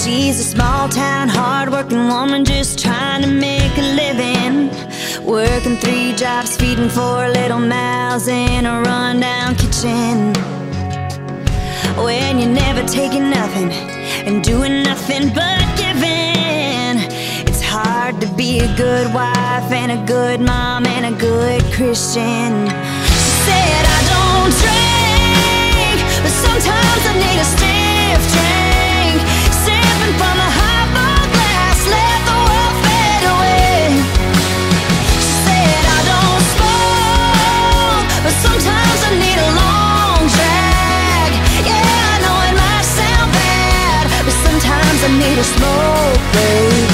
She's a small-town, hard-working woman just trying to make a living, working 3 jobs, feeding 4 little mouths in a rundown kitchen. When you're never taking nothing and doing nothing but giving, it's hard to be a good wife and a good mom and a good Christian. She said, I don't drink, but sometimes I need a stiff drink, sipping from a highball glass, let the world fade away. She said, I don't smoke, but sometimes I need a long drag. Yeah, I know it might sound bad, but sometimes I need a smoke break.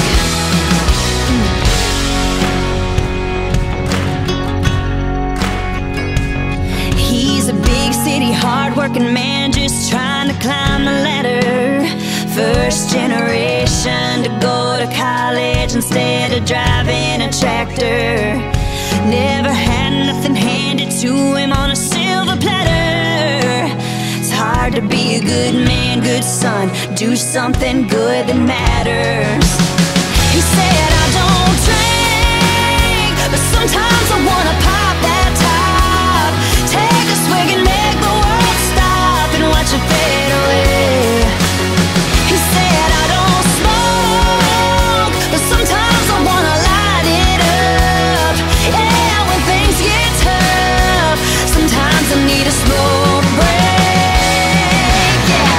He's a big city, hard-working man just trying to climb the ladder. First generation to go to college instead of driving a tractor. Never had nothing handed to him on a silver platter. It's hard to be a good man, good son, do something good that matters. He said, I don't drink, but sometimes I wanna pop that top, take a swig and make the world stop and watch it fade away. He said, I don't smoke, but sometimes I wanna light it up. Yeah, when things get tough, sometimes I need a smoke break. Yeah.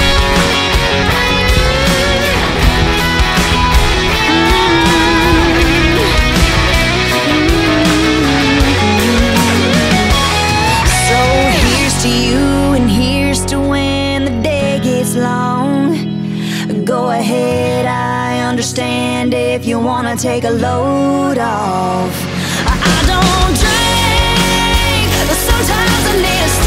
So here's to you and here's to when the day gets long. Go ahead, I understand if you wanna take a load off. I don't drink, but sometimes I need a